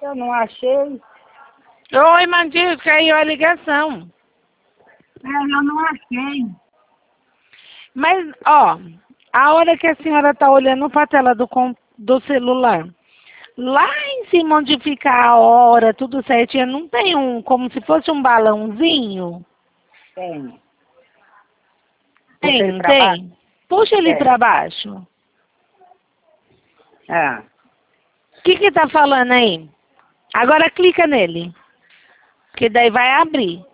Eu não achei. Oi, Mandinho, caiu a ligação. Eu não achei. Mas, ó, a hora que a senhora tá olhando para a tela do celular, lá em cima onde fica a hora, tudo certinho, não tem como se fosse um balãozinho? Tem. Tem, Pra baixo? tem. Puxa ele É. para baixo. Ah, O que tá falando aí? Agora clica nele. Que daí vai abrir.